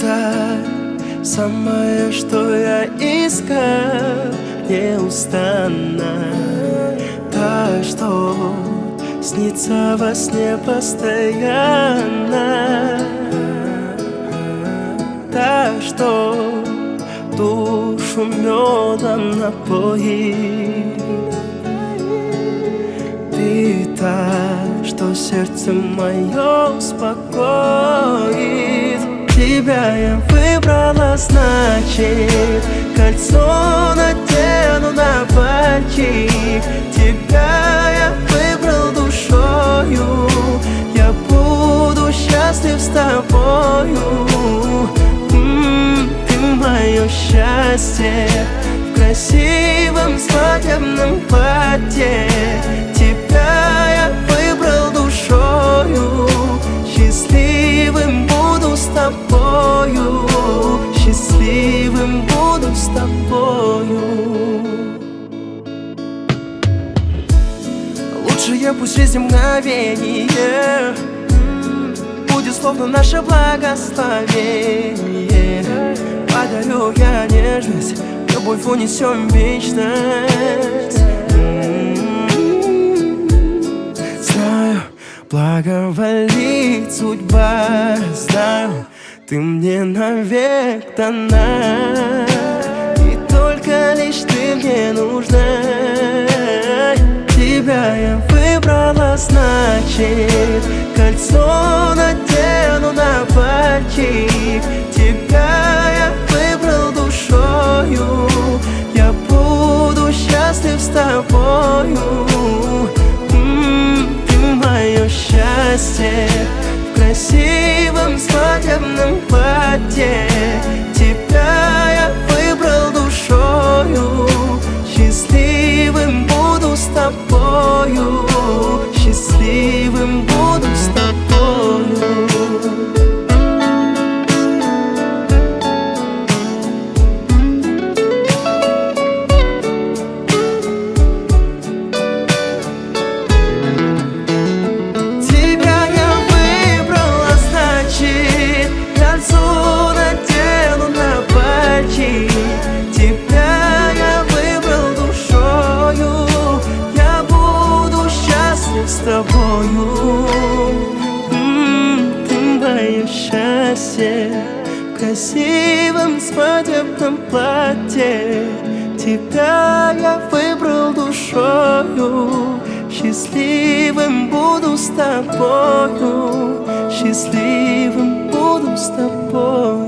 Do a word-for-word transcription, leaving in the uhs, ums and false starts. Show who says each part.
Speaker 1: та самое, что я искал неустанно, та, что снится во сне постоянно, та, что душу медом напоит. Ты та, что сердце мое успокоит. Тебя я выбрала, значит, кольцо надену на пальчик. Тебя я выбрал душою, я буду счастлив с тобою. М-м, ты мое счастье в красивом свадебном платье. Тебя я выбрал душою, счастливым буду с тобою, счастливым буду с тобою. Лучшее пусть жизнь мгновение будет словно наше благословение. Подарю я нежность, любовь унесем в вечность. Знаю, благоволит судьба, знаю, ты мне навек дана, и только лишь ты мне нужна. Тебя я выбрала, значит, кольцо надену на пальчик. Тебя я выбрал душою, я буду счастлив с тобою. М-м, ты мое счастье в красивом свадебном платье. Тебя я выбрал душою, счастливым буду с тобою, счастливым буду с тобою. С тобою, м-м, ты мое счастье в красивом свадебном платье. Тебя я выбрал душою, счастливым буду с тобою, счастливым буду с тобою.